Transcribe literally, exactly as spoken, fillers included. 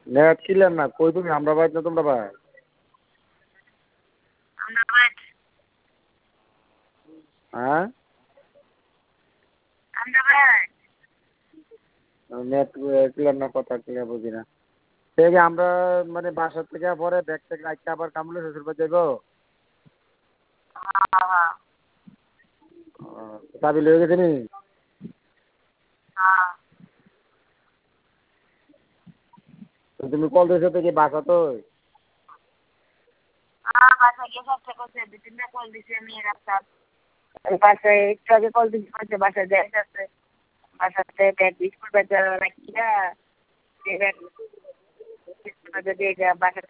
Net clear না, কই তুমি? আমরা বাড়িতে না তোমরা বাড়ি? হ্যাঁ নেট ক্লিয়ার না, কথা ক্লিয়ার বুঝি না। ঠিক আমরা মানে বাসার থেকে পরে ব্যাগ ট্যাগ রাখতে আবার কামলে শ্বশুর বাড়ি যাইব। চাবি লয়ে গেছে নি? তো তুমি কল দিয়েছো তো কি বাসা তো? বাসায় গিয়ে ফার্স্টে করছে, দু তিনটা কল দিছি আমি রাস্তার বাসায়, একটু আগে কল দিছি বলছে বাসায় যাইতে আছে। বাসাতে ব্যাগ বিস্কুট ব্যাগ রাখিয়া ব্যাগ বিস্কুট বাসাতে